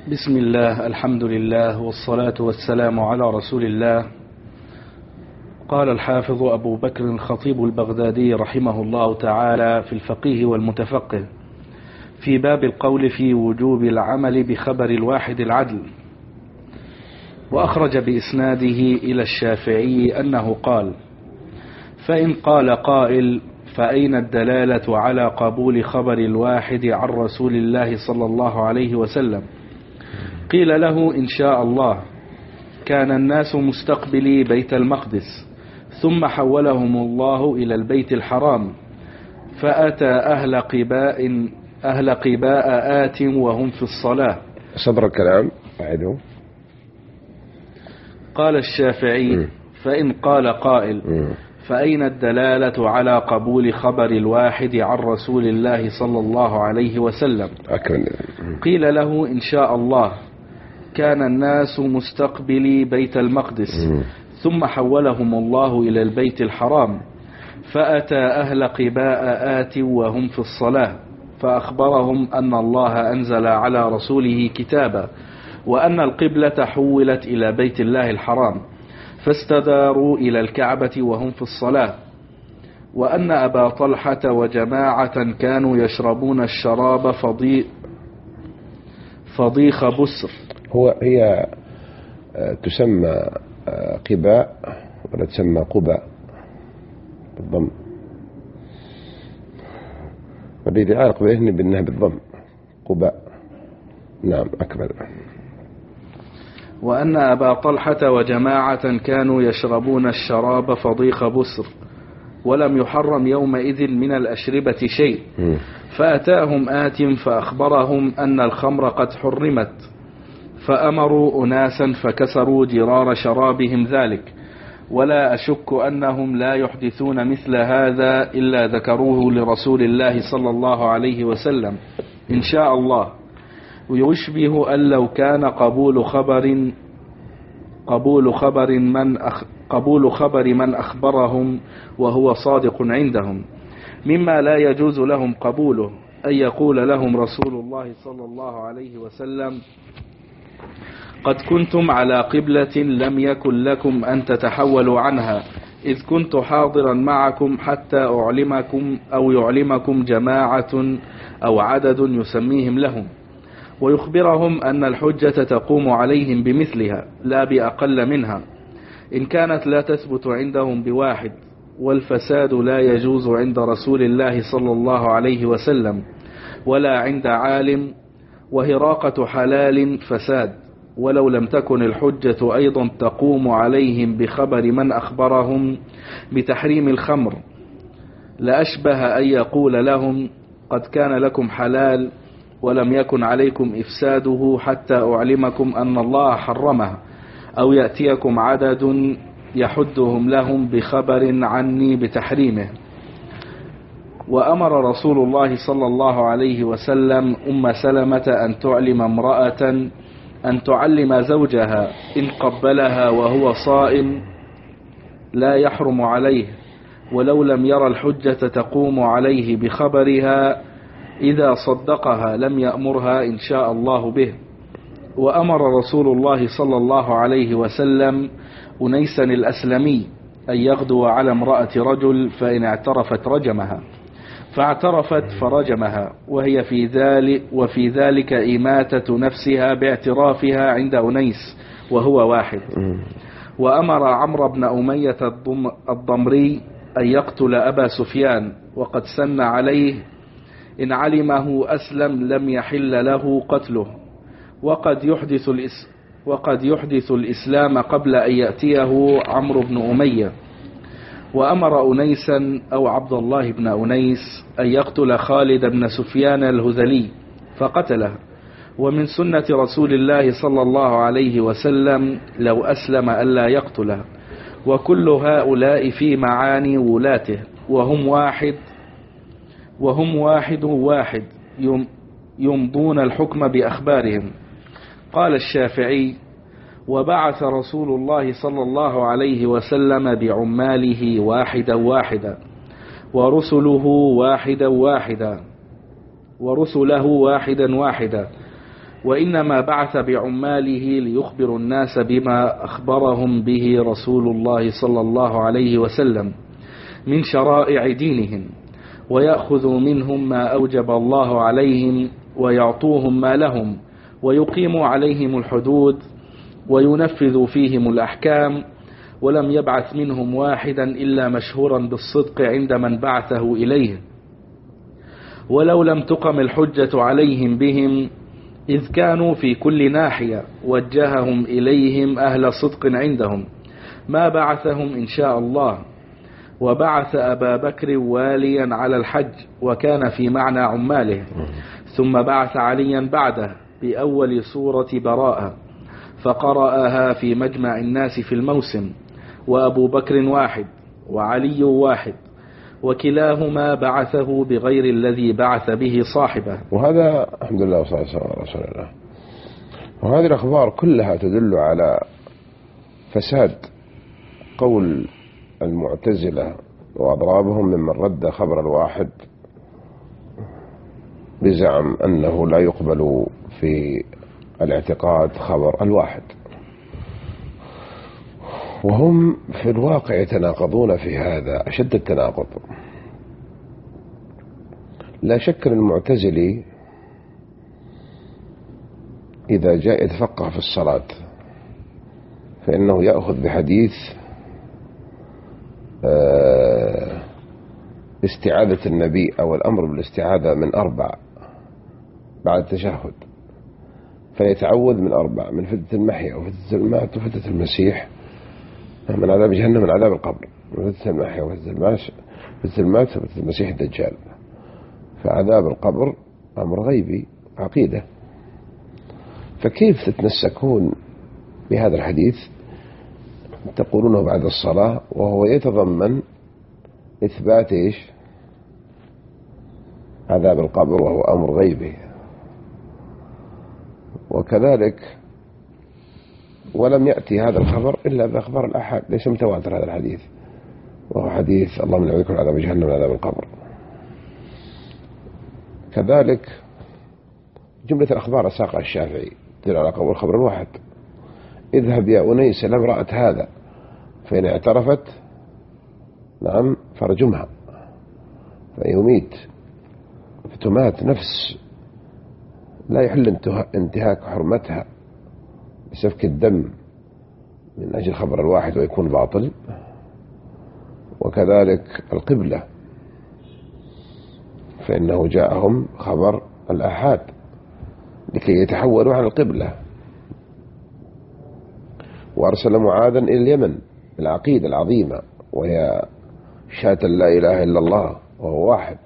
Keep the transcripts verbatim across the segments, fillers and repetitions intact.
بسم الله، الحمد لله، والصلاة والسلام على رسول الله. قال الحافظ أبو بكر الخطيب البغدادي رحمه الله تعالى في الفقيه والمتفقه في باب القول في وجوب العمل بخبر الواحد العدل، وأخرج بإسناده إلى الشافعي أنه قال: فإن قال قائل: فأين الدلالة على قبول خبر الواحد عن رسول الله صلى الله عليه وسلم؟ قيل له: إن شاء الله. كان الناس مستقبلي بيت المقدس، ثم حولهم الله إلى البيت الحرام، فأتى أهل قباء أهل قباء آت وهم في الصلاة. صدر الكلام أعده. قال الشافعي: م. فإن قال قائل: م. فأين الدلالة على قبول خبر الواحد عن رسول الله صلى الله عليه وسلم؟ أكمل. قيل له: إن شاء الله. كان الناس مستقبلي بيت المقدس، م. ثم حولهم الله إلى البيت الحرام، فأتى أهل قباء آت وهم في الصلاة، فأخبرهم أن الله أنزل على رسوله كتابا، وأن القبلة حولت إلى بيت الله الحرام، فاستداروا إلى الكعبة وهم في الصلاة، وأن أبا طلحة وجماعة كانوا يشربون الشراب فضي فضيخ بسر. هو هي تسمى قباء ولا تسمى قباء بالضم؟ والذي يعرق بإذن بأنها بالضم قباء. نعم أكمل. وأن أبا طلحة وجماعة كانوا يشربون الشراب فضيخ بسر، ولم يحرم يومئذ من الأشربة شيء، فأتاهم آت فأخبرهم أن الخمر قد حرمت، فأمروا أناسا فكسروا جرار شرابهم ذلك، ولا أشك أنهم لا يحدثون مثل هذا إلا ذكروه لرسول الله صلى الله عليه وسلم إن شاء الله. ويشبه أن لو كان قبول خبر قبول خبر من أخ قبول خبر من أخبرهم وهو صادق عندهم، مما لا يجوز لهم قبوله، أن يقول لهم رسول الله صلى الله عليه وسلم: قد كنتم على قبلة لم يكن لكم أن تتحولوا عنها، إذ كنت حاضرا معكم حتى أعلمكم أو يعلمكم جماعة أو عدد يسميهم لهم، ويخبرهم أن الحجة تقوم عليهم بمثلها لا بأقل منها، إن كانت لا تثبت عندهم بواحد، والفساد لا يجوز عند رسول الله صلى الله عليه وسلم ولا عند عالم، وهراقة حلال فساد، ولو لم تكن الحجة أيضا تقوم عليهم بخبر من أخبرهم بتحريم الخمر، لأشبه أن يقول لهم: قد كان لكم حلال ولم يكن عليكم إفساده حتى أعلمكم أن الله حرمه، أو يأتيكم عدد يحدهم لهم بخبر عني بتحريمه. وأمر رسول الله صلى الله عليه وسلم أم سلمة أن تعلم امرأة أن تعلم زوجها إن قبلها وهو صائم لا يحرم عليه، ولو لم ير الحجة تقوم عليه بخبرها، إذا صدقها لم يأمرها إن شاء الله به. وأمر رسول الله صلى الله عليه وسلم أنيسا الأسلمي أن يغدو على امرأة رجل، فإن اعترفت رجمها، فاعترفت فرجمها، وهي في ذلك وفي ذلك إماتة نفسها باعترافها عند أنيس وهو واحد. وأمر عمرو بن أمية الضمري أن يقتل أبا سفيان، وقد سن عليه إن علمه أسلم لم يحل له قتله، وقد يحدث الإس وقد يحدث الإسلام قبل أن يأتيه عمرو بن أمية. وأمر أنيسا أو عبد الله بن أنيس أن يقتل خالد بن سفيان الهذلي فقتله. ومن سنة رسول الله صلى الله عليه وسلم لو أسلم ألا يقتله. وكل هؤلاء في معاني ولاته، وهم واحد وهم واحد واحد يمضون الحكم بأخبارهم. قال الشافعي: وبعث رسول الله صلى الله عليه وسلم بعماله واحدا واحدا، ورسله واحدا واحدا ورسله واحدا واحدا، وإنما بعث بعماله ليخبروا الناس بما أخبرهم به رسول الله صلى الله عليه وسلم من شرائع دينهم، ويأخذوا منهم ما أوجب الله عليهم، ويعطوهم ما لهم، ويقيموا عليهم الحدود، وينفذوا فيهم الأحكام. ولم يبعث منهم واحدا إلا مشهورا بالصدق عند من بعثه إليه، ولو لم تقم الحجة عليهم بهم إذ كانوا في كل ناحية وجههم إليهم أهل صدق عندهم ما بعثهم إن شاء الله. وبعث أبا بكر واليا على الحج، وكان في معنى عماله، ثم بعث عليا بعده بأول سورة براءة فقرأها في مجمع الناس في الموسم، وأبو بكر واحد وعلي واحد، وكلاهما بعثه بغير الذي بعث به صاحبه. وهذا الحمد لله والصلاة والسلام على رسول الله. وهذه الأخبار كلها تدل على فساد قول المعتزلة وأضرابهم ممن رد خبر الواحد بزعم أنه لا يقبل في الاعتقاد خبر الواحد، وهم في الواقع يتناقضون في هذا أشد التناقض. لا شك أن المعتزلي إذا جاء يتفقه في الصلاة فإنه يأخذ بحديث استعاذة النبي أو الأمر بالاستعاذة من أربع بعد التشهد، فيتعوذ من أربع: من فتنة المحيا وفتنة المات وفتنة المسيح، من عذاب جهنم من عذاب القبر، من فتنة المحيا وفتنة المات وفتنة المسيح الدجال. فعذاب القبر أمر غيبي عقيدة، فكيف تتمسكون بهذا الحديث تقولونه بعد الصلاة وهو يتضمن إثبات إيش؟ عذاب القبر، وهو أمر غيبي. وكذلك ولم يأتي هذا الخبر إلا بأخبار الأحاد، ليس متواتر هذا الحديث، وهو حديث اللهم نعوذ بك من عذاب جهنم وعذاب القبر. كذلك جملة الأخبار ساقها الشافعي تدل على قول الخبر الواحد: اذهب يا أنيس إلى امرأة هذا فإن اعترفت نعم فرجمها، فيميت، فتمات نفس لا يحل انتهاك حرمتها بسفك الدم من أجل خبر الواحد ويكون باطل. وكذلك القبلة، فإنه جاءهم خبر الآحاد لكي يتحولوا عن القبلة. وأرسل معاذا إلى اليمن بالعقيدة العظيمة وهي شهادة لا إله إلا الله وهو واحد.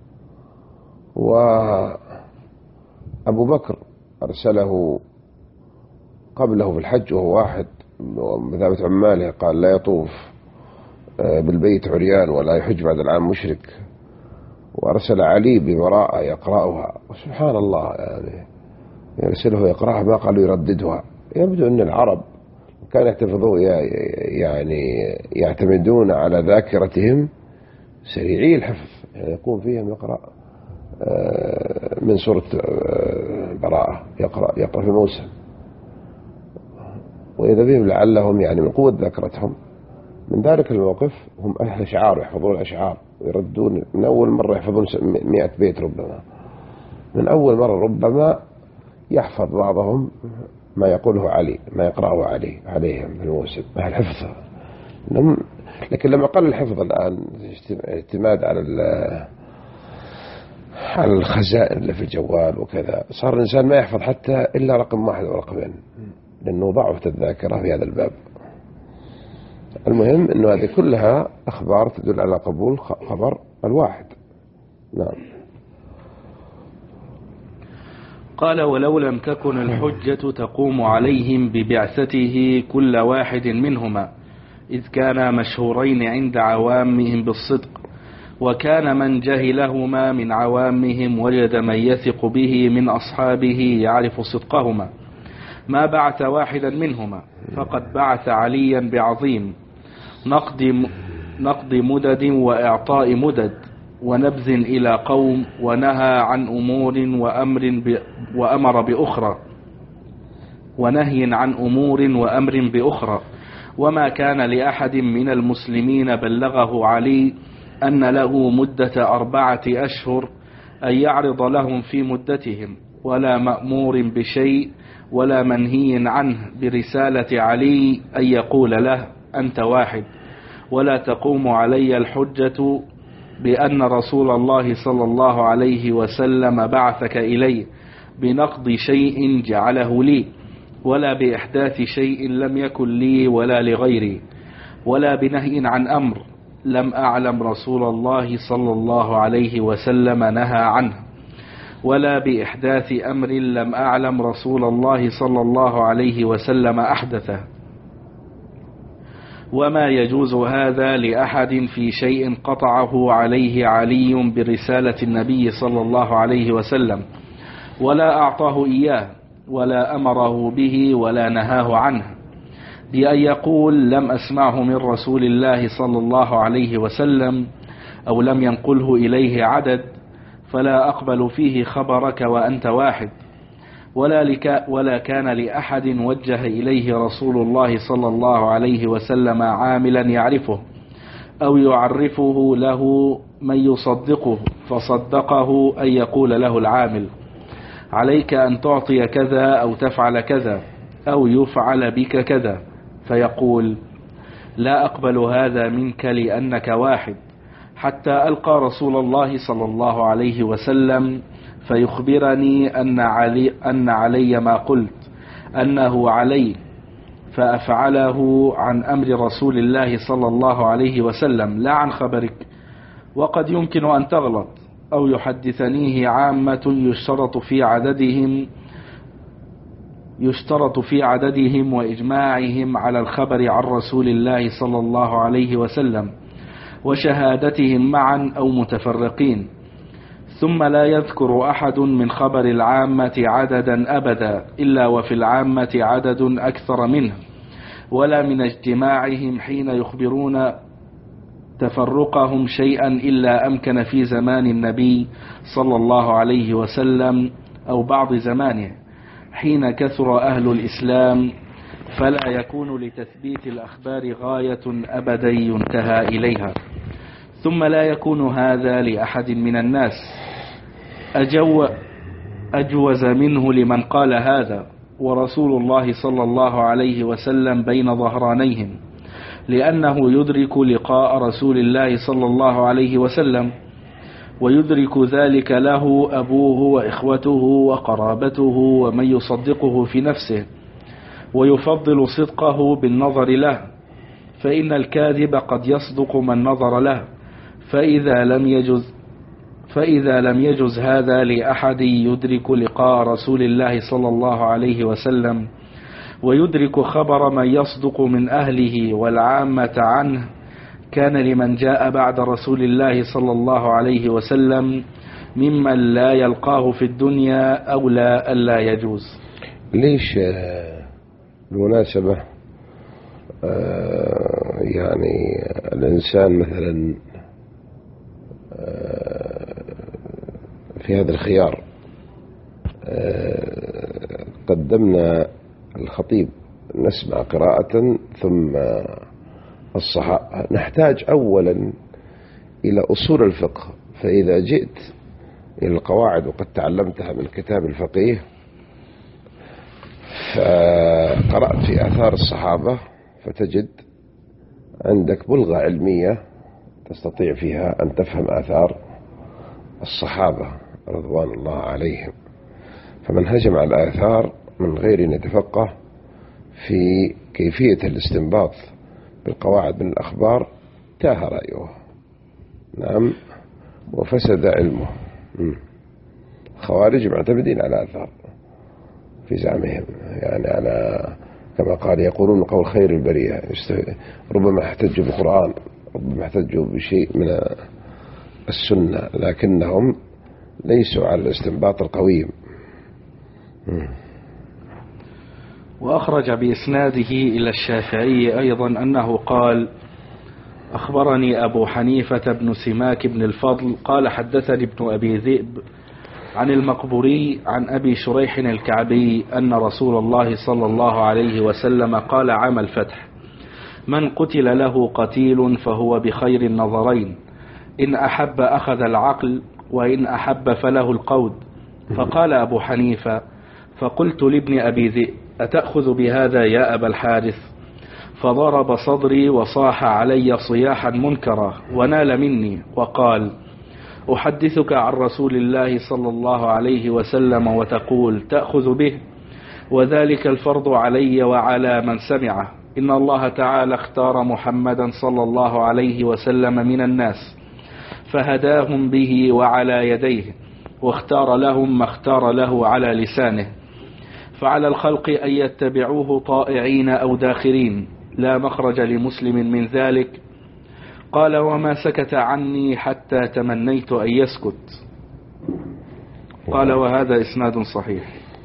وأبو بكر أرسله قبله في الحج وهو واحد، ومثابة عماله قال لا يطوف بالبيت عريان ولا يحج بعد العام مشرك. وأرسل علي ببراءة يقرأها، وسبحان الله يعني يرسله يقرأها ما قالوا يرددها. يبدو أن العرب كانوا يحتفظوا يعني يعتمدون على ذاكرتهم سريعي الحفظ، يعني يكون فيهم يقرأ من سورة براءة يقرأ يقرأ في موسى، وإذا بهم لعلهم يعني من قوة ذاكرتهم من ذلك الموقف هم أهل أشعار يحفظون الأشعار ويردون من أول مرة يحفظون مئة بيت، ربما من أول مرة ربما يحفظ بعضهم ما يقوله علي ما يقرأه علي عليهم في الموسم أهل حفظه. لكن لما قال الحفظ الآن اعتماد على على الخزائن اللي في الجوال وكذا، صار الإنسان ما يحفظ حتى إلا رقم واحد ورقمين لأنه ضعفت الذاكرة في هذا الباب. المهم أنه هذه كلها أخبار تدل على قبول خبر الواحد. نعم. قال: ولو لم تكن الحجة تقوم عليهم ببعثته كل واحد منهما، إذ كانا مشهورين عند عوامهم بالصدق، وكان من جهلهما من عوامهم وجد من يثق به من أصحابه يعرف صدقهما، ما بعث واحدا منهما، فقد بعث عليا بعظيم نقد نقد مدد وإعطاء مدد ونبذ إلى قوم، ونهى عن أمور وأمر وأمر بأخرى، ونهي عن أمور وأمر بأخرى. وما كان لأحد من المسلمين بلغه علي أن له مدة أربعة أشهر أن يعرض لهم في مدتهم، ولا مأمور بشيء ولا منهي عنه برسالة علي أن يقول له أنت واحد، ولا تقوم علي الحجة بأن رسول الله صلى الله عليه وسلم بعثك إلي بنقض شيء جعله لي، ولا بإحداث شيء لم يكن لي ولا لغيري، ولا بنهي عن أمر لم أعلم رسول الله صلى الله عليه وسلم نهى عنه، ولا بإحداث أمر لم أعلم رسول الله صلى الله عليه وسلم أحدثه. وما يجوز هذا لأحد في شيء قطعه عليه علي برسالة النبي صلى الله عليه وسلم، ولا أعطاه إياه ولا أمره به ولا نهاه عنه، بأن يقول لم أسمعه من رسول الله صلى الله عليه وسلم أو لم ينقله إليه عدد، فلا أقبل فيه خبرك وأنت واحد. ولا, لك ولا كان لأحد وجه إليه رسول الله صلى الله عليه وسلم عاملا يعرفه أو يعرفه له من يصدقه فصدقه أن يقول له العامل عليك أن تعطي كذا أو تفعل كذا أو يفعل بك كذا، فيقول لا أقبل هذا منك لأنك واحد، حتى ألقى رسول الله صلى الله عليه وسلم فيخبرني أن علي, أن علي ما قلت أنه علي، فأفعله عن أمر رسول الله صلى الله عليه وسلم لا عن خبرك. وقد يمكن أن تغلط أو يحدثنيه عامة يشترط في عددهم يشترط في عددهم وإجماعهم على الخبر عن رسول الله صلى الله عليه وسلم وشهادتهم معا أو متفرقين، ثم لا يذكر أحد من خبر العامة عددا أبدا إلا وفي العامة عدد أكثر منه، ولا من اجتماعهم حين يخبرون تفرقهم شيئا إلا أمكن في زمان النبي صلى الله عليه وسلم أو بعض زمانه حين كثر أهل الإسلام، فلا يكون لتثبيت الأخبار غاية أبدا ينتهى إليها. ثم لا يكون هذا لأحد من الناس أجو أجوز منه لمن قال هذا، ورسول الله صلى الله عليه وسلم بين ظهرانيهم، لأنه يدرك لقاء رسول الله صلى الله عليه وسلم، ويدرك ذلك له أبوه وإخوته وقرابته ومن يصدقه في نفسه، ويفضل صدقه بالنظر له، فإن الكاذب قد يصدق من نظر له. فإذا لم يجز فإذا لم يجز هذا لأحد يدرك لقاء رسول الله صلى الله عليه وسلم ويدرك خبر من يصدق من أهله والعامة عنه، كان لمن جاء بعد رسول الله صلى الله عليه وسلم ممن لا يلقاه في الدنيا أولى ألا يجوز. ليش بالمناسبة يعني الإنسان مثلا في هذا الخيار قدمنا الخطيب نسمع قراءة ثم الصحابة، نحتاج أولا إلى أصول الفقه، فإذا جئت إلى القواعد وقد تعلمتها من كتاب الفقيه فقرأت في آثار الصحابة فتجد عندك بلغة علمية تستطيع فيها أن تفهم آثار الصحابة رضوان الله عليهم. فمن هجم على الآثار من غير أن يتفقه في كيفية الاستنباط بالقواعد من الأخبار تاه رأيه، نعم، وفسد علمه. خوارج معتمدين على آثار في زعمهم، يعني على كما قال يقولون قول خير البرية، ربما احتجوا بالقرآن، ربما احتجوا بشيء من السنة، لكنهم ليسوا على الاستنباط القويم. وأخرج بإسناده إلى الشافعي أيضا أنه قال أخبرني أبو حنيفة بن سماك بن الفضل قال حدثني ابن أبي ذئب عن المقبوري عن أبي شريح الكعبي أن رسول الله صلى الله عليه وسلم قال عام الفتح: من قتل له قتيل فهو بخير النظرين، إن أحب أخذ العقل وإن أحب فله القود. فقال أبو حنيفة: فقلت لابن أبي ذئب: أتأخذ بهذا يا أبا الحارث؟ فضرب صدري وصاح علي صياحا منكرا ونال مني وقال: أحدثك عن رسول الله صلى الله عليه وسلم وتقول تأخذ به؟ وذلك الفرض علي وعلى من سمعه. إن الله تعالى اختار محمدا صلى الله عليه وسلم من الناس فهداهم به وعلى يديه، واختار لهم ما اختار له على لسانه، فعلى الخلق أن يتبعوه طائعين أو داخرين، لا مخرج لمسلم من ذلك. قال: وما سكت عني حتى تمنيت أن يسكت. قال: وهذا إسناد صحيح.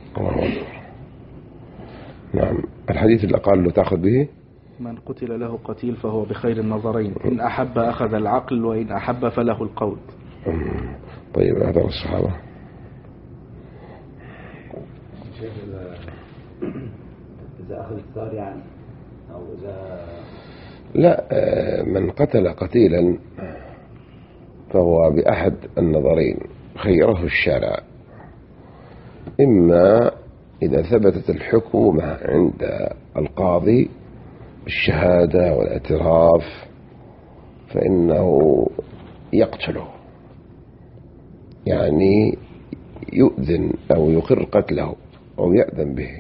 نعم. الحديث اللي قال له تأخذ به: من قتل له قتيل فهو بخير النظرين، إن أحب أخذ العقل وإن أحب فله القول. طيب، هذا الصحابة. إذا أخذ الثار يعني أو إذا لا، من قتل قتيلا فهو بأحد النظرين خيره الشارع: إما إذا ثبتت الحكومة عند القاضي بالشهادة والاعتراف فإنه يقتله، يعني يؤذن أو يقر قتله أو يأذن به،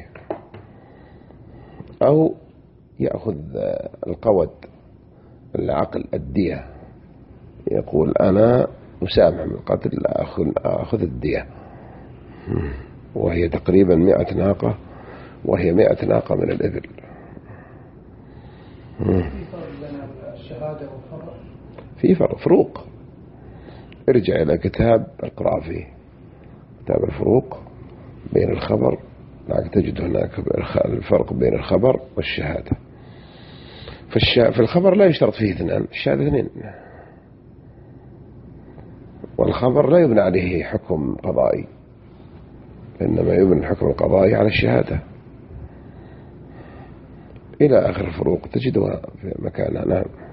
أو يأخذ القود العقل الدية، يقول أنا مسامح من القتل، أخذ الدية، وهي تقريبا مئة ناقة، وهي مئة ناقة من الإبل. في فرق فروق. ارجع إلى كتاب القرافي، كتاب الفروق بين الخبر، تجد هناك الفرق بين الخبر والشهادة. في الخبر لا يشترط فيه اثنان، الشهادة اثنين، والخبر لا يبنى عليه حكم قضائي، إنما يبنى الحكم القضائي على الشهادة. إلى آخر الفروق تجدها في مكانها. نعم.